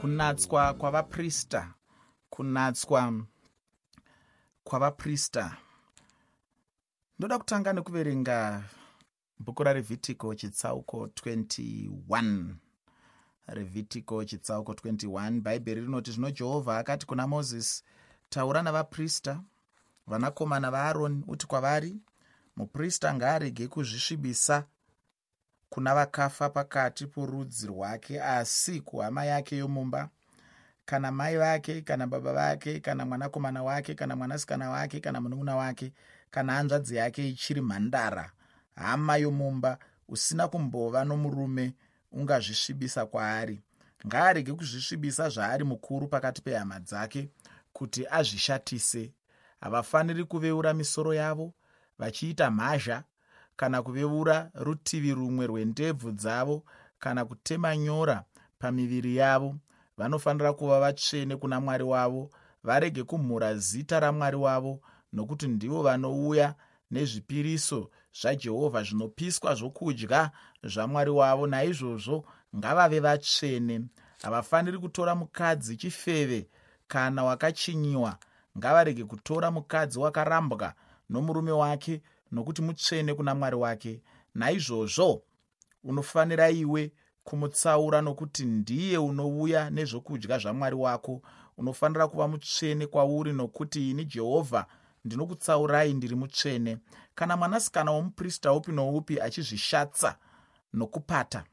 Kunatswa kwavaprista. Kunatswa kwavaprista. Ndoda kutanga nekuverenga bhuku raRevhitiko chitsauko 21. Revhitiko chitsauko 21. Bhaibheri rinoti, zvino Jehovha akati kuna Mozisi, taura navaprista, vanakomana vaAroni, uti kwavari, muprista ngaarege kuzvisvibisa kuna vakafa pakati porudzi rwake, asi kuhama yake yomumba, kana mai vake, kana baba vake, kana mwanakomana wake, kana mwanasikana wake, kana munun'una wake, kana hanzvadzi yake ichiri mhandara, hama yomumba, usina kumbova nomurume ungazvisvibisa kwaari. Ngaarege kuzvisvibisa zvaari mukuru pakati pehama dzake, kuti azvishatise. Havafaniri kuveura misoro yavo, vachiita mhazha, kana kuveura rutivi rumwe rwendebvu dzavo, kana kutema nyora pamiviri yavo. Vanofanira kuva vatsvene kuna Mwari wavo, varege kumhura zita raMwari wavo, nokuti ndivo vanouya nezvipiriso zvaJehovha zvinopiswa zvokudya zvaMwari wavo. Naizvozvo ngavave vatsvene. Havafaniri kutora mukadzi chifeve kana wakachinyiwa. Ngavarege kutora mukadzi wakarambwa nomurume wake, nokuti mutsvene kuna Mwari wake. Naizvozvo unofanira iwe kumutsaura, nokuti ndiye unouya nezvokudya zvaMwari wako. Unofanira kuva mutsvene kwauri, nokuti ini Jehovha ndinokutsaurai ndiri mutsvene. Kana mwanasikana womuprista upi noupi achizvishatsa nokupata,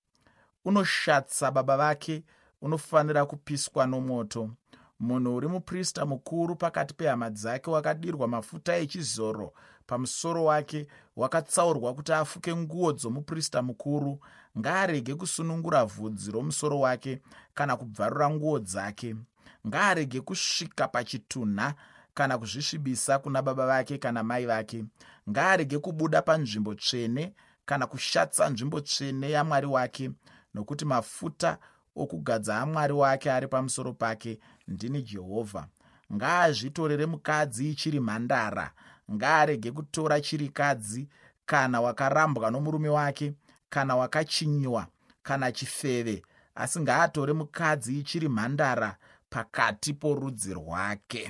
unoshatsa baba vake, unofanira kupiswa nomoto. Munhu uri muprista mukuru pakati pehama dzake, wakadirwa mafuta echizoro pamusoro wake, wakatsaurwa kuti afuke nguo dzomuprista mukuru, ngaarege kusunungura vhudzi romusoro wake kana kubvarura nguo dzake. Ngaarege kusvika pachitunha kana kuzvisvibisa kuna baba vake kana mai vake. Ngaarege kubuda panzvimbo tsvene kana kushatsa nzvimbo tsvene yaMwari wake, nokuti mafuta okugadza aMwari wake ari pamusoro pake. Ndini Jehovha. Ngaazvitorere mukadzi ichiri mhandara. Ngaarege kutora chirikadzi, kana wakarambwa nomurume wake, kana wakachinyiwa, kana chifeve, asi ngaatore mukadzi ichiri mhandara pakati porudzi rwake.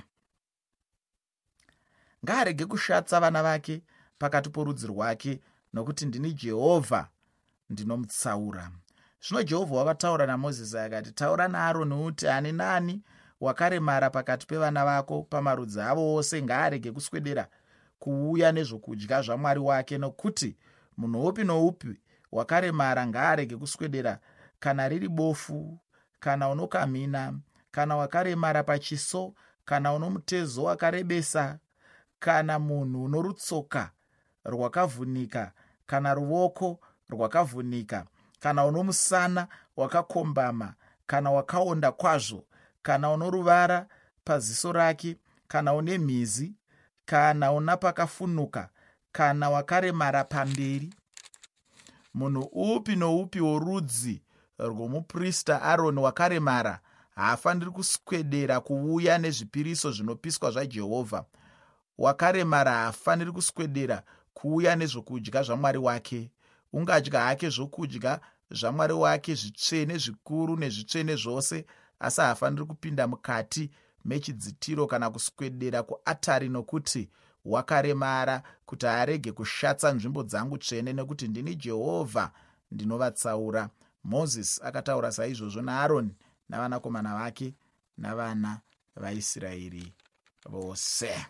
Ngaarege kushatsa vana vake pakati porudzi rwake, nokuti ndini Jehovha ndinomutsaura. Zvino Jehovha wakataura naMozisi akati, taura naAroni uti, ani nani wakaremara pakati pevana vako pamarudzi avo ose ngaarege kuswedera kuuya nezvokudya zvaMwari wake, nokuti munhu upi noupi wakaremara ngaarege kuswedera, kana riri bofu, kana unokamhina, kana wakaremara pachiso, kana uno mutezo wakarebesa, kana munhu uno rutsoka rwakavhunika, kana ruoko rwakavhunika, kana uno musana wakakombama, kana wakaonda kwazvo, kana uno ruvara paziso rake, kana une mhizi, kana una pakafunuka, kana wakaremara pamberi. Munhu upi noupi worudzi rwomuprista Aroni wakaremara haafaniri kuswedera kuuya nezvipiriso zvinopiswa zvaJehovha. Wakaremara haafaniri kuswedera kuuya nezvokudya zvaMwari wake. Ungadya hake zvokudya zvaMwari wake zvitsvene zvikuru nezvitsvene zvose, asi haafaniri kupinda mukati mechidzitiro kana kuswedera kuatari, nokuti wakaremara, kuti arege kushatsa nzvimbo dzangu tsvene, nekuti ndini Jehovha ndinovatsaura. Mozisi akataura saizvozvo naAroni navanakomana vake navana vaIsraeri vose.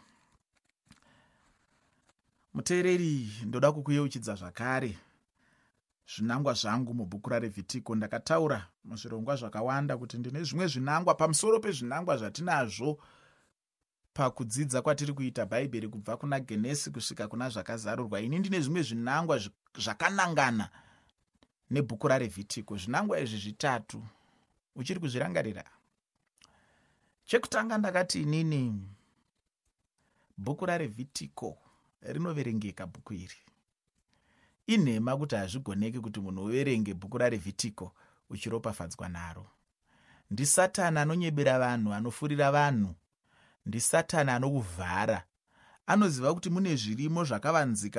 Muteereri, ndoda kukuyeuchidza zvakare zvinangwa zvangu mubhuku raRevhitiko. Ndakataura muzvirongwa zvakawanda kuti ndine zvimwe zvinangwa pamusoro pezvinangwa zvatinazvo pakudzidza kwatiri kuita Bhaibheri kubva kuna Genesi kusvika kuna Zvakazarurwa. Ini ndine zvimwe zvinangwa zvakanangana nebhuku raRevhitiko. Zvinangwa izvi zvitatu. Uchiri kuzvirangarira? Chekutanga ndakati inini bhuku raRevhitiko rinoverengeka. Bhuku iri inhema kuti hazvigoneki kuti munhu uverenge bhuku raRevhitiko uchiropafadzwa naro. NdiSatani anonyebera vanhu, anofurira vanhu. NdiSatani anokuvhara. Anoziva kuti mune zvirimo zvakavanzika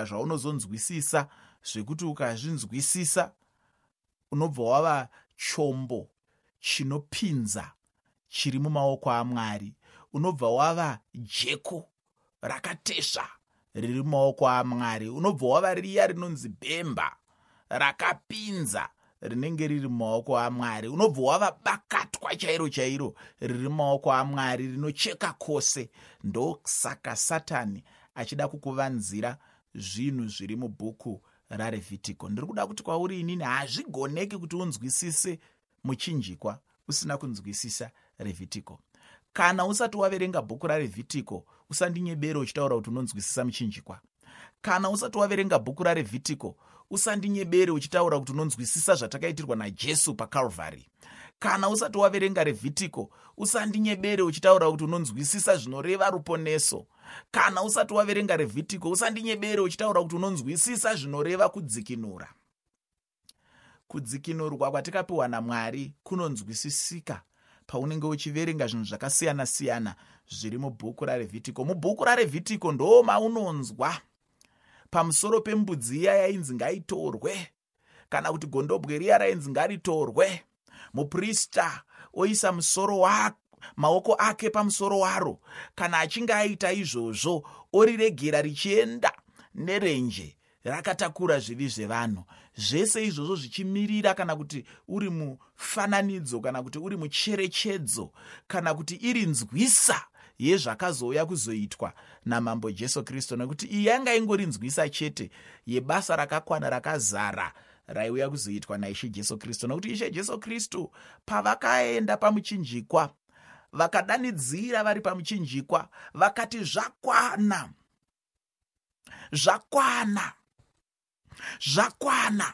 zvaunozonzwisisa, zvekuti ukazvinzwisisa unobva wava chombo chinopinza chiri mumaoko aMwari. Unobva wava jeko rakatesva riri mumaoko aMwari. Unobva wava riya rinonzi bhemba rakapinza rinenge riri mumaoko aMwari. Unobva wava bakatwa chairo chairo riri mumaoko aMwari rinocheka kwose. Ndosaka Satani achida kukuvanzira zvinhu zviri mubhuku raRevhitiko. Ndiri kuda kuti kwauri inini hazvigoneki kuti unzwisise muchinjikwa usina kunzwisisa Revhitiko. Kana usati waverenga bhuku raRevhitiko, usandinyebere uchitaura kuti unonzwisisa muchinjikwa. Kana usati waverenga bhuku raRevhitiko, usandinyebere uchitaura kuti unonzwisisa zvatakaitirwa naJesu paCalvary. Kana usati waverenga Revhitiko, usandinyebere uchitaura kuti unonzwisisa zvinoreva ruponeso. Kana usati waverenga Revhitiko, usandinyebere uchitaura kuti unonzwisisa zvinoreva kudzikinura. Kudzikinurwa kwatikapiwa naMwari kunonzwisisika paunenge uchiverenga zvinhu zvakasiyana siyana zviri mubhuku raRevhitiko. Mubhuku raRevhitiko ndo maunonzwa pamusoro pembudzi iya yainzi ngaitorwe, kana kuti gondobwe riya rainzi ngaritorwe. Muprista oisa maoko ake pamusoro waro. Kana achinge aita izvozvo, oriregera richienda nerenje rakatakura zvivi zvevanhu. Zvese izvozvo zvichimirira kana kuti uri mufananidzo, kana kuti uri mucherechedzo, kana kuti iri nzwisa yezvakazouya kuzoitwa namambo Jesu Kristu. Nekuti iyi yanga ingori nzwisa chete yebasa rakakwana rakazara raiuya kuzoitwa naIshe Jesu Kristu. Nekuti Ishe Jesu Kristu pavakaenda pamuchinjikwa, vakadanidzira vari pamuchinjikwa, vakati zvakwana, zvakwana, zvakwana.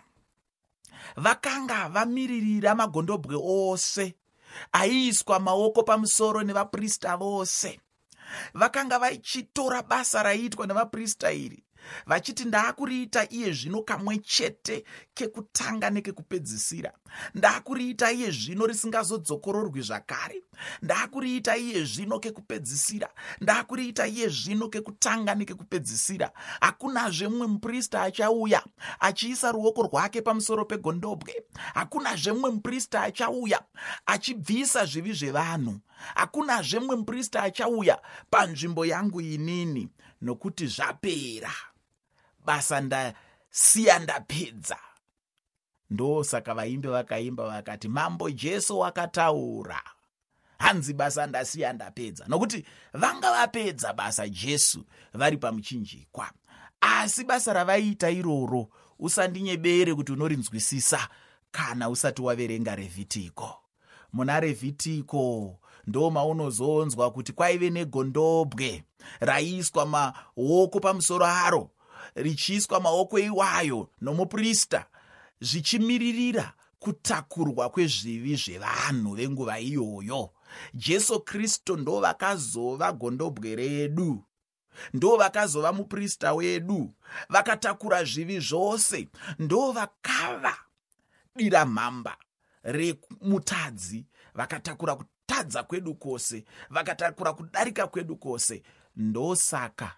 Vakanga vamiririra magondobwe ose aiiswa maoko pamusoro nevaprista vose. Vakanga vachitora basa raiitwa nevaprista iri, vachiti ndaakuriita iye zvino kamwe chete kekutanga nekekupedzisira. Ndaakuriita iye zvino risingazodzokororwi zvakare. Ndaakuriita iye zvino kekupedzisira. Ndaakuriita iye zvino kekutanga nekekupedzisira. Hakunazve mumwe muprista achauya achiisa ruoko rwake pamusoro pegondobwe. Hakunazve mumwe muprista achauya achibvisa zvivi zvevanhu. Hakunazve mumwe muprista achauya panzvimbo yangu inini, nokuti zvapera. Basa ndasiya ndapedza. Ndosaka vaimbi vakaimba vakati, Mambo Jesu wakataura, hanzi basa ndasiya ndapedza. Nokuti vanga vapedza basa Jesu vari pamuchinjikwa. Asi basa ravaiita iroro usandinyebere kuti unorinzwisisa kana usati waverenga Revhitiko. Muna Revhitiko ndo maunozonzwa kuti kwaive negondobwe raiiswa maoko pamusoro aro, richiiswa maoko iwayo nomuprista, zvichimiririra kutakurwa kwezvivi zvevanhu venguva iyoyo. Jesu Kristu ndo vakazova gondobwe redu, ndo vakazova muprista wedu, vakatakura zvivi zvose. Ndo vakava dira mhamba remutadzi, vakatakura kutadza kwedu kwose, vakatakura kudarika kwedu kwose. Ndosaka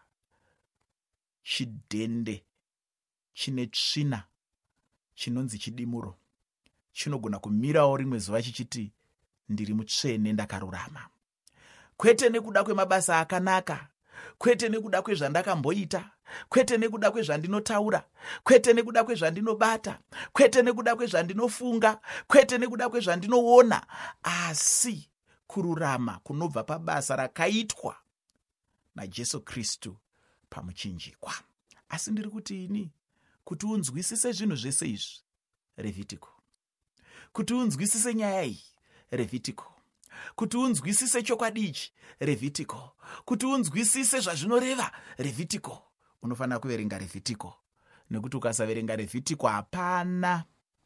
chidhende chine tsvina chinonzi chidimuro chinogona kumirawo rimwe zuva chichiti ndiri mutsvene, ndakarurama. Kwete nekuda kwemabasa akanaka, kwete nekuda kwezvandakamboita, kwete nekuda kwezvandinotaura, kwete nekuda kwezvandinobata, kwete nekuda kwezvandinofunga, kwete nekuda kwezvandinoona, asi kururama kunobva pabasa rakaitwa naJesu Kristu pamuchinjikwa. Asi ndiri kuti ini, kuti unzwisise zvinhu zvese izvi, Revhitiko. Kuti unzwisise nyaya iyi, Revhitiko. Kuti unzwisise chokwadi ichi, Revhitiko. Kuti unzwisise zvazvinoreva, Revhitiko. Unofanira kuverenga Revhitiko. Nekuti ukasaverenga Revhitiko, hapana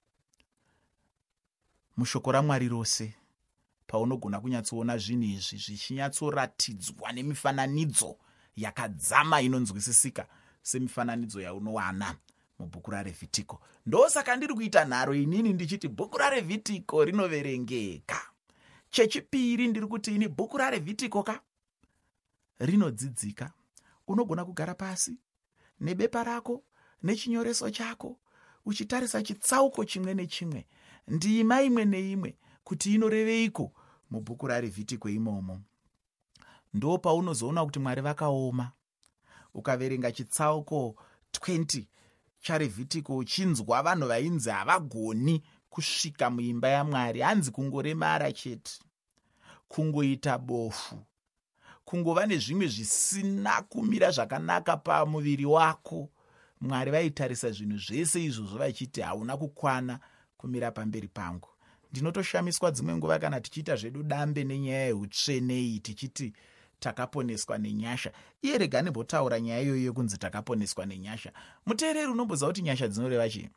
mushoko raMwari rose paunogona kunyatsoona zvinhu izvi zvichinyatsoratidzwa nemifananidzo yakadzama inonzwisisika semifananidzo yaunowana mubhuku raRevhitiko. Ndosaka ndiri kuita nharo inini ndichiti bhuku raRevhitiko rinoverengeka. Chechipiri ndiri kuti ini bhuku raRevhitiko rinodzidzika. Unogona kugara pasi nebepa rako nechinyoreso chako uchitarisa chitsauko chimwe nechimwe, ndima imwe neimwe, kuti inoreveiko mubhuku raRevhitiko imomo. Ndo paunozoona kuti Mwari vakaoma. Ukaverenga chitsauko 20 chaRevhitiko uchinzwa vanhu vainzi havagoni kusvika muimba yaMwari, hanzi kungoremara chete, kungoita bofu, kungova nezvimwe zvisina kumira zvakanaka pamuviri wako. Mwari vaitarisa zvinhu zvese izvozvo vachiti hauna kukwana kumira pamberi pangu. Ndinotoshamiswa dzimwe nguva kana tichiita zvedu dambe nenyaya yeutsvene iyi tichiti takaponeswa nenyasha. Iye rega nembotaura nyaya iyoyo yekunzi takaponeswa nenyasha. Muteereri unomboziva kuti nyasha dzinoreva chii?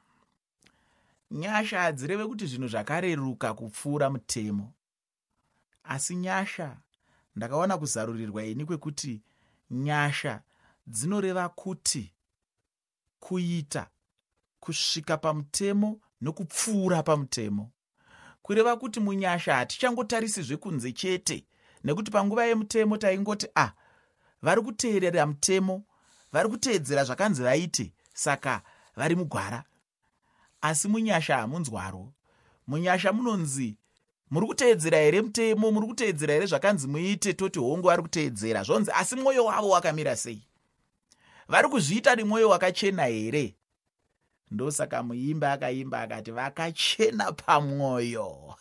Nyasha hadzireve kuti zvinhu zvakareruka kupfuura mutemo. Asi nyasha ndakaona kuzarurirwa ini kwekuti nyasha dzinoreva kuti kuita, kusvika pamutemo nokupfuura pamutemo. Kureva kuti munyasha hatichangotarisizve kunze chete, nekuti panguva yemutemo taingoti vari kuteerera mutemo, vari kuteedzera zvakanzi vaite, saka vari mugwara. Asi munyasha hamunzwaro. Munyasha munonzi muri kuteedzera here mutemo, muri kuteedzera here zvakanzi muite, toti hongu vari kuteedzera zvonzi, asi mwoyo wavo wakamira sei? Vari kuzviita nemwoyo wakachena here? Ndosaka muimbi akaimba akati vakachena pamwoyo.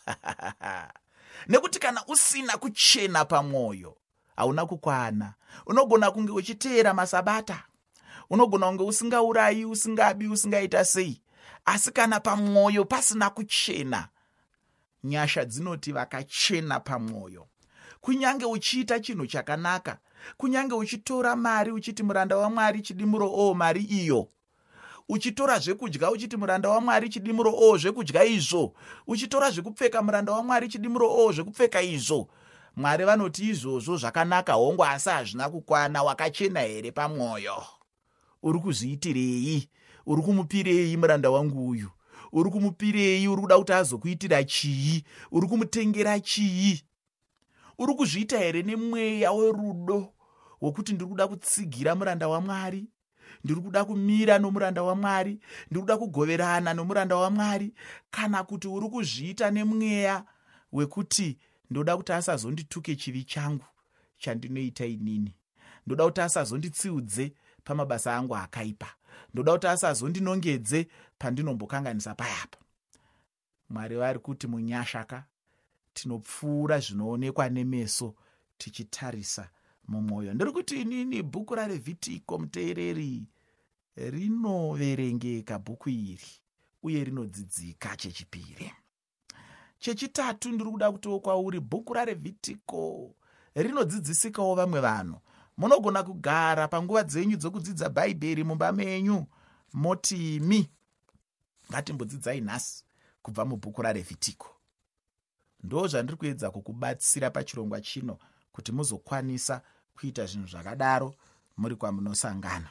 Nekuti kana usina kuchena pamwoyo hauna kukwana. Unogona kunge uchiteera masabata, unogona kunge usingaurayi, usingabi, usingaita sei, asi kana pamwoyo pasina kuchena, nyasha dzinoti vakachena pamwoyo. Kunyange uchiita chinhu chakanaka, kunyange uchitora mari uchiti muranda waMwari chidimuro, mari iyo, uchitora zvekudya uchiti muranda waMwari chidimuro, zvekudya izvo, uchitora zvekupfeka muranda waMwari chidimuro, zvekupfeka izvo, Mwari vanoti izvozvo zvakanaka hongu, asi hazvina kukwana. Wakachena here pamwoyo? Uri kuzviitirei? Uri kumupirei muranda wangu uyu? Uri kumupirei? Uri kuda kuti azokuitira chii? Uri kumutengera chii? Uri kuzviita here nemweya werudo wokuti ndiri kuda kutsigira muranda waMwari, ndiri kuda kumira nomuranda waMwari, ndiri kuda kugoverana nomuranda waMwari? Kana kuti uri kuzviita nemweya wekuti ndoda kuti asazondituke chivi changu chandinoita inini, ndoda kuti asazonditsiudze pamabasa angu akaipa, ndoda kuti asazondinongedze pandinombokanganisa payapa? Mwari vari kuti munyashaka tinopfuura zvinoonekwa nemeso tichitarisa mumwoyo. Ndiri kuti inini bhuku raRevhitiko, muteereri, rinoverengeka bhuku iri uye rinodzidzika chechipiri. Chechitatu ndiri kuda kutiwo kwauri, bhuku raRevhitiko rinodzidzisikawo vamwe vanhu. Munogona kugara panguva dzenyu dzokudzidza bhaibheri mumba menyu moti ngatimbodzidzai nhasi kubva mubhuku raRevhitiko. Ndo zvandiri kuedza kukubatsira pachirongwa chino kuti muzokwanisa kuita zvinhu zvakadaro muri kwamunosangana.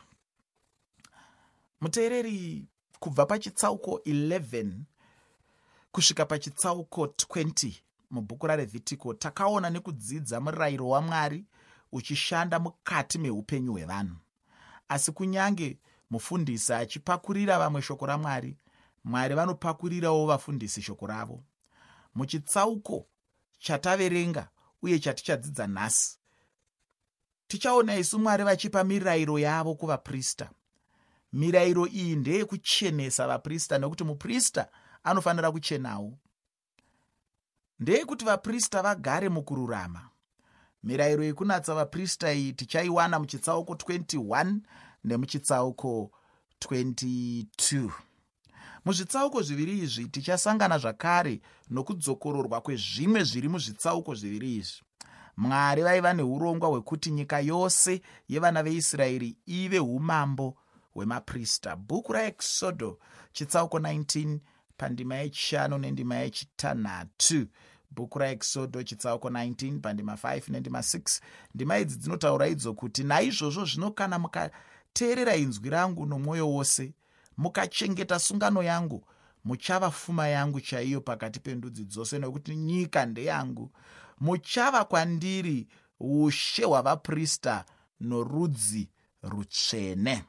Muteereri, kubva pachitsauko 11 kusvika pachitsauko 20 mubhuku raRevhitiko takaona nekudzidza murayiro waMwari uchishanda mukati meupenyu hwevanhu. Asi kunyange mufundisi achipakurira vamwe shoko raMwari, Mwari vanopakurirawo vafundisi shoko ravo. Muchitsauko chataverenga uye chatichadzidza nhasi, tichaona isu Mwari vachipa mirayiro yavo kuvaprista. Mirayiro iyi ndeye kuchenesa vaprista, nekuti muprista anofanira kuchenawo. Ndeye kuti vaprista vagare mukururama. Mirayiro yekunatsa vaprista iyi tichaiwana muchitsauko 21 nemuchitsauko 22. Muzvitsauko zviviri izvi tichasangana zvakare nokudzokororwa kwezvimwe zviri muzvitsauko zviviri izvi. Mwari vaiva neurongwa hwekuti nyika yose yevana veIsraeri ive umambo hwemaprista. Bhuku raEksodo chitsauko 19 pandima yechishanu nendima yechitanhatu. Bhuku raEksodo chitsauko 19 pandima 5 nendima 6. Ndima idzi dzinotaura idzo kuti naizvozvo zvino kana mukateerera inzwi rangu nomwoyo wose, mukachengeta sungano yangu, muchava pfuma yangu chaiyo pakati pendudzi dzose, nokuti nyika ndeyangu. Muchava kwandiri ushe hwavaprista norudzi rutsvene.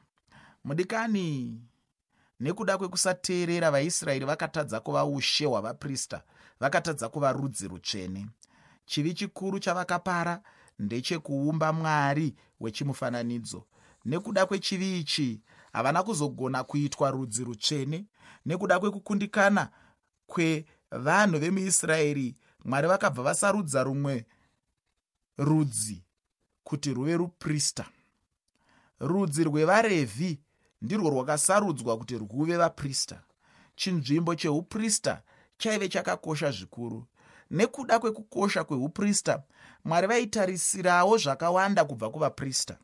Mudikani, nekuda kwekusateerera vaIsraeri vakatadza kuva ushe hwavaprista, vakatadza kuva rudzi rutsvene. Chivi chikuru chavakapara ndechekuumba Mwari wechimufananidzo. Nekuda kwechivi ichi havana kuzogona kuitwa rudzi rutsvene. Nekuda kwekukundikana kwevanhu vemuIsraeri, Mwari vakabva vasarudza rumwe rudzi kuti ruve ruprista. Rudzi rwevaRevhi ndirwo rwakasarudzwa kuti rwuve vaprista. Chinzvimbo cheuprista chaive chakakosha zvikuru. Nekuda kwekukosha kweuprista, Mwari vaitarisirawo zvakawanda kubva kuvaprista.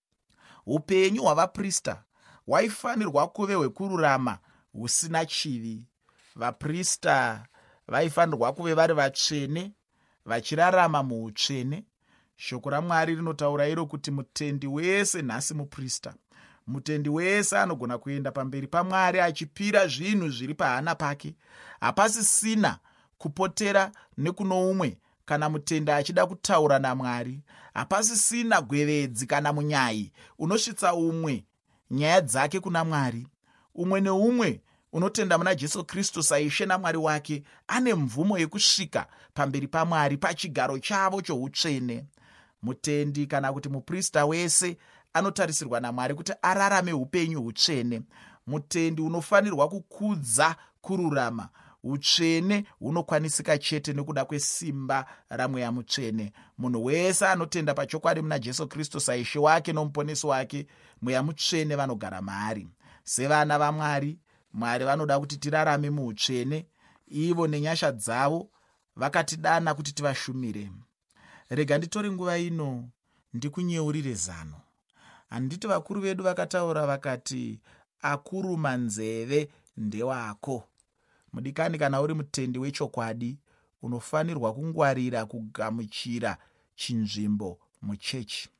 Upenyu hwavaprista hwaifanirwa kuve hwekururama husina chivi. Vaprista vaifanirwa kuve vari vatsvene, vachirarama muutsvene. Shoko raMwari rinotaura iro kuti mutendi wese nhasi muprista. Mutendi wese anogona kuenda pamberi paMwari achipira zvinhu zviri pahana pake. Hapasisina kupotera nekuno umwe kana mutenda achida kutaura naMwari. Hapasisina gwevedzi kana munyai unosvitsa umwe nyaya dzake kuna Mwari. Umwe neumwe unotenda muna Jesu Kristu saishe naMwari wake ane mvumo yekusvika pamberi paMwari pachigaro chavo choutsvene. Mutendi kana kuti muprista wese anotarisirwa naMwari kuti ararame upenyu hutsvene. Mutendi unofanirwa kukudza kururama. Utsvene hunokwanisika chete nekuda kwesimba raMweya Mutsvene. Munhu wese anotenda pachokwadi muna Jesu Kristu saishe wake nomuponesi wake, Mweya Mutsvene vanogara maari. Sevana vaMwari, Mwari vanoda kuti tirarame muutsvene. Ivo nenyasha dzavo vakatidana kuti tivashumire. Rega nditore nguva ino ndikunyeurire zano. Handiti vakuru vedu vakataura vakati, akuruma nzeve ndewako. Mudikani, kana uri mutendi wechokwadi, unofanirwa kungwarira kugamuchira chinzvimbo muchechi.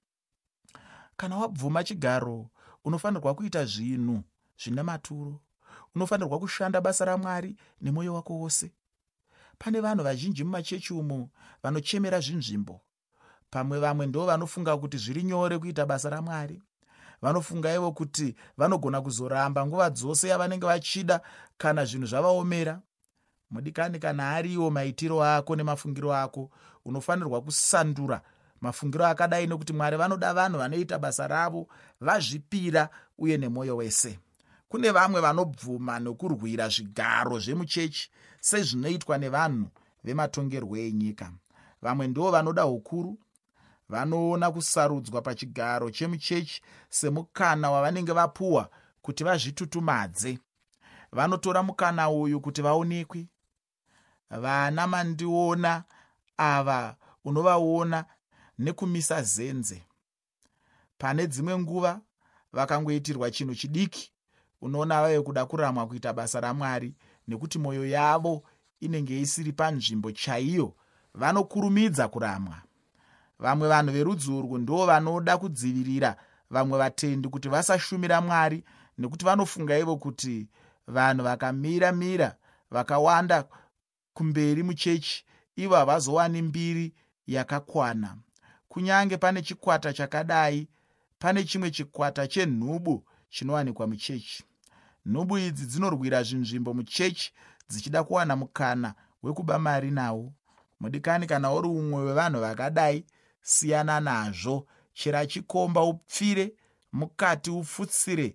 Kana wabvuma chigaro, unofanirwa kuita zvinhu zvine maturo. Unofanirwa kushanda basa raMwari nemwoyo wako wose. Pane vanhu vazhinji mumachechi umo vanochemera zvinzvimbo. Vamwe ndo vanofunga kuti zviri nyore kuita basa raMwari. Vanofunga ivo kuti vanogona kuzoramba nguva dzose yavanenge vachida kana zvinhu zvavaomera. Mudikani, kana ariwo maitiro ako nemafungiro ako, unofanirwa kusandura mafungiro akadai, nokuti Mwari vanoda vanhu vanoita basa ravo vazvipira uye nemwoyo wese. Kune vamwe vanobvuma nokurwira zvigaro zvemuchechi sezvinoitwa nevanhu vematongerwo enyika. Vamwe ndo vanoda ukuru. Vanoona kusarudzwa pachigaro chemuchechi semukana wavanenge vapuwa kuti vazvitutumadze. Vanotora mukana uyu kuti vaonekwe. Vana mandiona ava unovaona nekumisa zenze. Pane dzimwe nguva vakangoitirwa chinhu chidiki, unoona vave kuda kuramwa kuita basa raMwari, nekuti mwoyo yavo inenge isiri panzvimbo chaiyo, vanokurumidza kuramwa. Vamwe vanhu verudzi urwu ndo vanoda kudzivirira vamwe vatendi kuti vasashumira Mwari, nekuti vanofunga ivo kuti vanhu vakamira vakawanda kumberi muchechi, ivo havazowani mbiri yakakwana. Kunyange pane chikwata chakadai, pane chimwe chikwata chenhubu chinowanikwa muchechi. Nhubu idzi dzinorwira zvinzvimbo muchechi dzichida kuwana mukana wekuba mari nawo. Mudikani, kana uri umwe wevanhu vakadai, siyana nazvo. Chera chikomba upfire mukati, ufutsire,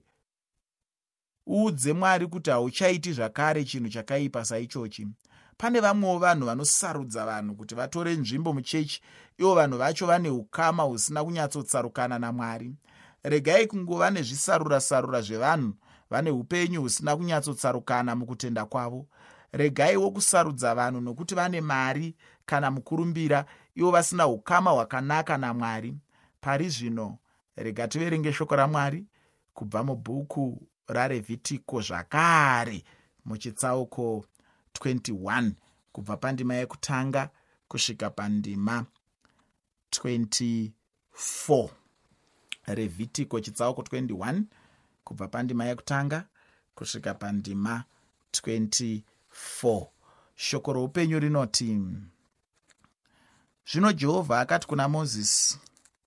uudze Mwari kuti hauchaiti zvakare chinhu chakaipa saichochi. Pane vamwewo vanhu vanosarudza vanhu kuti vatore nzvimbo muchechi, ivo vanhu vacho vane ukama husina kunyatsotsarukana naMwari. Regai kungova nezvisarura-sarura zvevanhu vane upenyu husina kunyatsotsarukana mukutenda kwavo. Regaiwo kusarudza vanhu nokuti vane mari kana mukurumbira, ivo vasina ukama hwakanaka naMwari. Pari zvino, rega tiverenge shoko raMwari kubva mubhuku raRevhitiko zvakare muchitsauko 21 kubva pandima yekutanga kusvika pandima 24. Revhitiko chitsauko 21 kubva pandima yekutanga kusvika pandima 24. Shoko roupenyu rinoti, zvino Jehovha akati kuna Mozisi,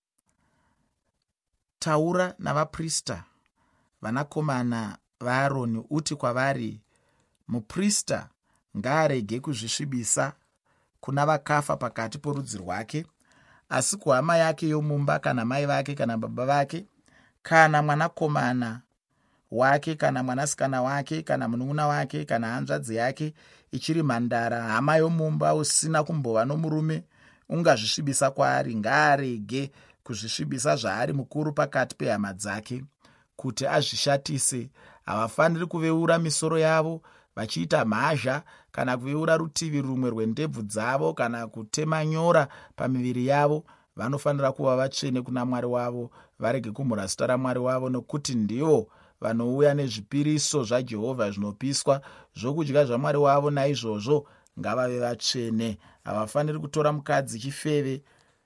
taura navaprista vanakomana vaAroni uti kwavari, muprista ngaarege kuzvisvibisa kuna vakafa pakati porudzi rwake, asi kuhama yake yomumba, kana mai vake kana baba vake, kana mwanakomana wake kana mwanasikana wake kana munun'una wake kana hanzvadzi yake ichiri mhandara, hama yomumba usina kumbova nomurume ungazvisvibisa kwaari, ngaarege kuzvisvibisa zvaari mukuru pakati pehama dzake kuti azvishatise. Havafaniri kuveura misoro yavo vachiita mhazha kana kuveura rutivi rumwe rwendebvu dzavo kana kutema nyora pamiviri yavo. Vanofanira kuva vatsvene kuna Mwari wavo, varege kumhura zita raMwari wavo, nokuti ndivo vanouya nezvipiriso zvaJehovha zvinopiswa zvokudya zvaMwari wavo. Naizvozvo ngavave vatsvene. Havafaniri kutora mukadzi chifeve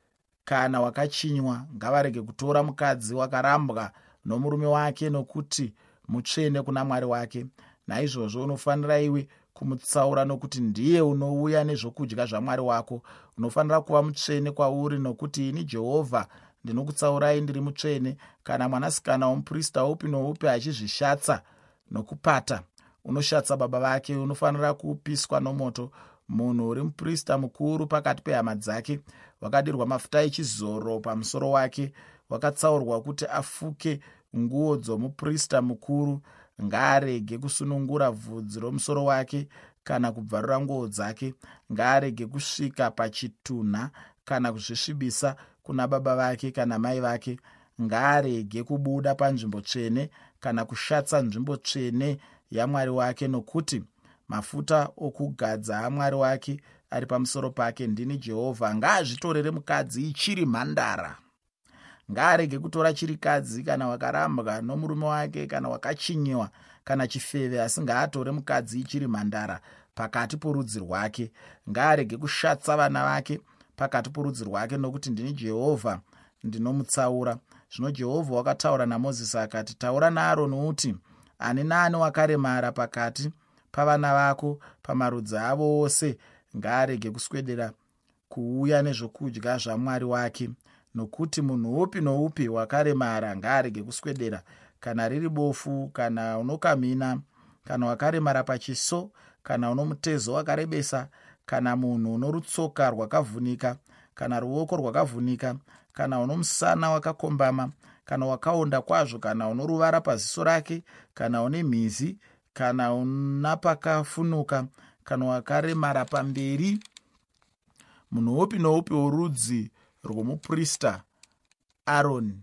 kana wakachinywa. Ngavarege kutora mukadzi wakarambwa nomurume wake, nokuti mutsvene kuna Mwari wake. Naizvozvo unofanira iwe kumutsaura, nokuti ndiye unouya nezvokudya zvaMwari wako. Unofanira kuva mutsvene kwauri, nokuti ini Jehovha ndinokutsaurai ndiri mutsvene. Kana mwanasikana womuprista upi noupi achizvishatsa nokupata, unoshatsa baba vake, unofanira kupiswa nomoto. Munhu uri muprista mukuru pakati pehama dzake, wakadirwa mafuta echizoro pamusoro wake, wakatsaurwa kuti afuke nguo dzomuprista mukuru, ngaarege kusunungura bvudzi romusoro wake kana kubvarura nguo dzake. Ngaarege kusvika pachitunha kana kuzvisvibisa kuna baba vake kana mai vake. Ngaarege kubuda panzvimbo tsvene kana kushatsa nzvimbo tsvene yaMwari wake, nokuti mafuta okugadza aMwari wake ari pamusoro pake. Ndini Jehovha. Ngaazvitorere mukadzi ichiri mhandara. Ngaarege kutora chirikadzi kana wakarambwa nomurume wake kana wakachinyiwa kana chifeve, asi ngaatore mukadzi ichiri mhandara pakati porudzi rwake. Ngaarege kushatsa vana vake pakati porudzi rwake, nokuti ndini Jehovha ndinomutsaura. Zvino Jehovha wakataura naMozisi akati, taura naAroni uti, ani naani wakaremara pakati pavana vako pamarudzi avo ose ngaarege kuswedera kuuya nezvokudya zvaMwari wake. Nokuti munhu upi noupi wakaremara ngaarege kuswedera, kana riri bofu kana unokamhina, kana wakaremara pachiso, kana uno mutezo wakarebesa, kana munhu uno rutsoka rwakavhunika, kana ruoko rwakavhunika, kana uno musana wakakombama, kana wakaonda kwazvo, kana uno ruvara paziso rake, kana une mhizi, kana una pakafunuka, kana wakaremara pamberi. Munhu upi noupi worudzi rwomuprista Aroni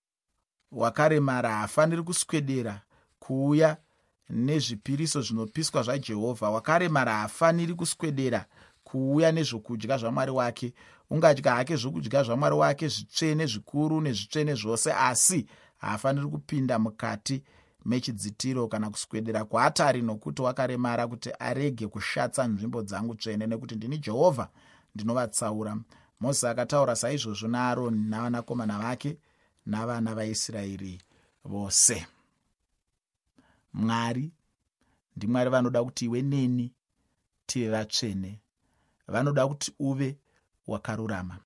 wakaremara haafaniri kuswedera kuuya nezvipiriso zvinopiswa zvaJehovha. Wakaremara haafaniri kuswedera kuuya nezvokudya zvaMwari wake. Ungadya hake zvokudya zvaMwari wake zvitsvene zvikuru nezvitsvene zvose, asi haafaniri kupinda mukati mechidzitiro kana kuswedera kuatari, nokuti wakaremara, kuti arege kushatsa nzvimbo dzangu tsvene, nekuti ndini Jehovha ndinovatsaura. Mozisi akataura saizvozvo naAroni navanakomana vake navana vaIsraeri vose. Mwari ndiMwari vanoda kuti iwe neni tive vatsvene. Vanoda kuti uve wakarurama.